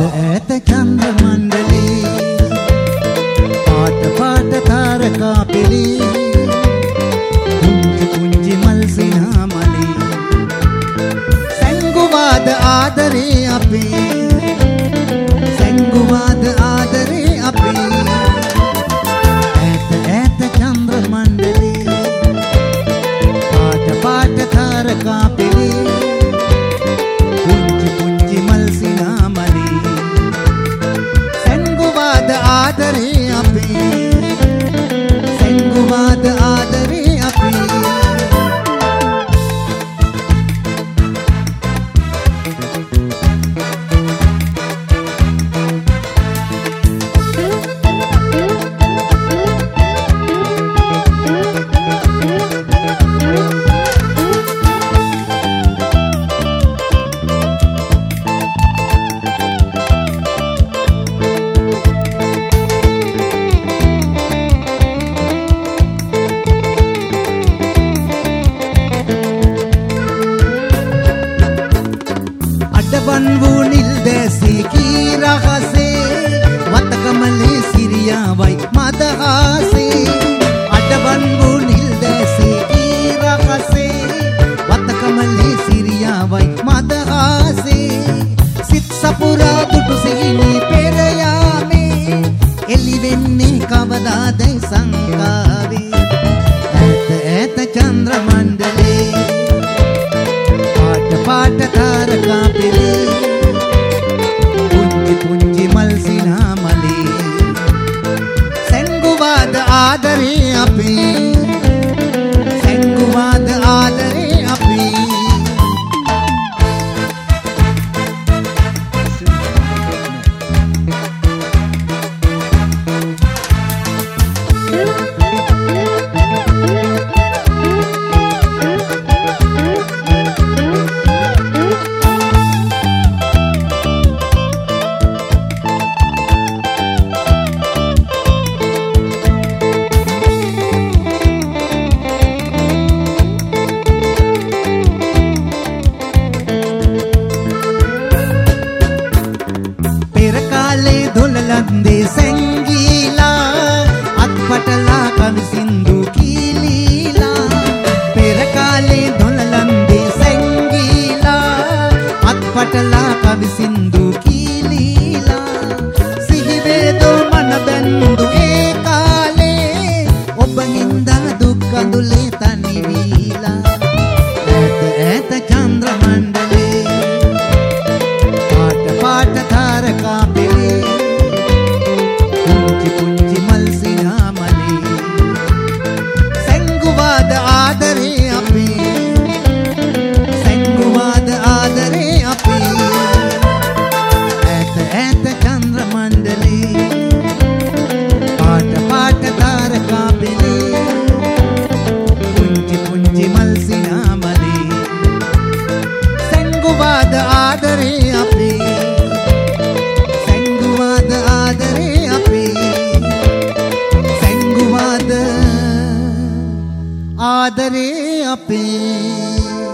ඈත චන්ද්‍ර මණ්ඩලේ පාට පාට තාරකා පෙළේ පුංචි පුංචි මල් සිනාමලේ සැංගුවාද ආදරේ අපේ සැංගුවාද ආදරේ අපේ ඈත ඈත චන්ද්‍ර මණ්ඩලේ පාට පාට තාරකා පෙළේ පුංචි පුංචි මල් සිනාමලේ සැංගුවාද ආදරේ අපේ සැංගුවාද ආදරේ අපේ අඩවන් වූ නිල් දැසී කී රහසේ වතකමලේ සිරියාවයි මදහසේ අඩවන් වූ නිල් දැසී කී රහසේ වතකමලේ සිරියාවයි මදහසේ සිත් සපුරා දුටු සිහිනි පෙර යාමේ එළි වෙන්නේ කවදාදයි සංකාවේ ඈත ඈත චන්ද්‍ර මණ්ඩලේ පාට පාට තාරකා පෙළේ පුංචි පුංචි මල් සිනාමලේ සැංගුවාද ආදරේ අපේ සැංගුවාද ආදරේ අපේ දොළලන්දේ සැංගීලා අත්පටලා කවි සින්දු කීලීලා පෙර කාලේ දොළලන්දේ සැංගීලා අත්පටලා කවි සින්දු කීලීලා සිහිවේදෝ මන බැන්දු ඒ කාලේ ඔබ හින්දා දුක් අඳුලේ තනි වීලා ඈත ඈත චන්ද්‍ර මණ්ඩලේ පාට පාට තාරකා පෙළේ පුංචි පුංචි මල් සිනාමලේ සැංගුවාද ආදරේ අපේ සැංගුවාද ආදරේ අපේ ඈත ඈත චන්ද්‍ර මණ්ඩලේ පාට පාට තාරකා පෙළේ පුංචි පුංචි මල් සිනාමලේ සැංගුවාද ආදරේ අපේ සැංගුවාද ආදරේ අපේ සැංගුවාද ආදරේ අපේ